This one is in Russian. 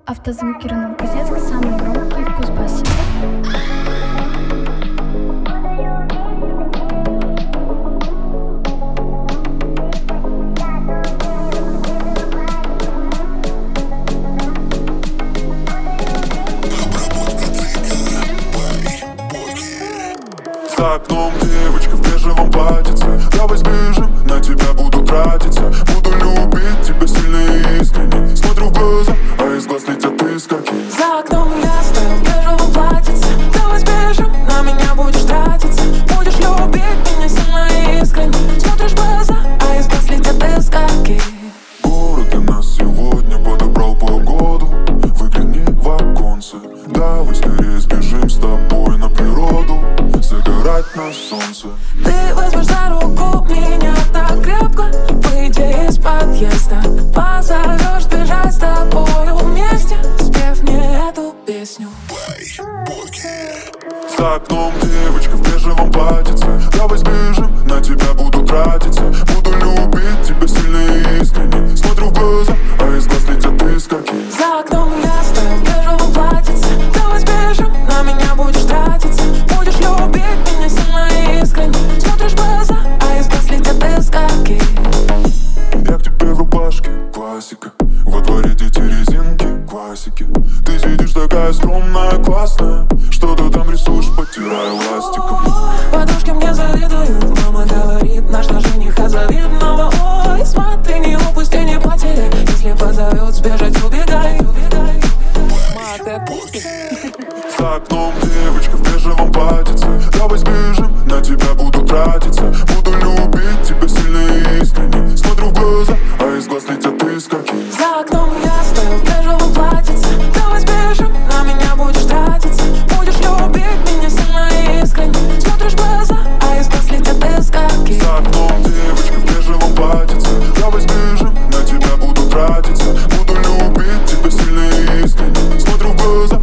Автозвуки Рено Козецк, самый громкий в Кузбассе. За окном девочка в бежевом платьице. Давай сбежим, на тебя буду тратиться. Буду любить тебя сильно и искренне. Смотрю в глаза, а из глаз летят искорки. За окном я стою в бежевом платьице. Давай сбежим, на меня будешь тратиться. Будешь любить меня сильно и искренне. Смотришь в глаза, а из глаз летят искорки. Город для нас сегодня подобрал погоду. Выгляни в оконце. Давай скорее сбежим с тобой на природу. Загорать на солнце. Ты возьмешь за руку меня так крепко. Выйди из подъезда. Позовешь бежать с тобою вместе. Спев мне эту песню. За окном девочка в бежевом платьице. Давай сбежим, на тебя буду тратиться. Буду любить тебя сильно и искренне. Смотрю в глаза, а из глаз летят искорки. За окном я стою в бежевом платьице. Давай сбежим, на меня будешь тратиться. Будешь любить меня сильно и искренне. Смотришь в глаза, а из глаз летят искорки. Я к тебе в рубашке, классика. Во дворе дети резинки, классики. Ты сидишь такая скромная, классная. Что-то там рисуешь, потирая ластиком. Подружки мне завидуют. Мама говорит, наш жених от завидного. Ой, смотри, не упусти, не потеряй. Если позовет, сбежать, убегай. За окном девочка в бежевом платьице. Давай сбежим, на тебя буду тратиться. Буду любить тебя сильно и искренне. Смотрю в глаза, а из глаз летят искорки. За окном я стою в бежевом платьице. Давай сбежим, на меня будешь тратиться. Будешь любить меня сильно и искренне. Смотришь в глаза, а из глаз летят искорки. За окном девочка в бежевом платьице. Давай сбежим, на тебя буду тратиться. Буду любить тебя сильно и искренне. Смотрю в глаза,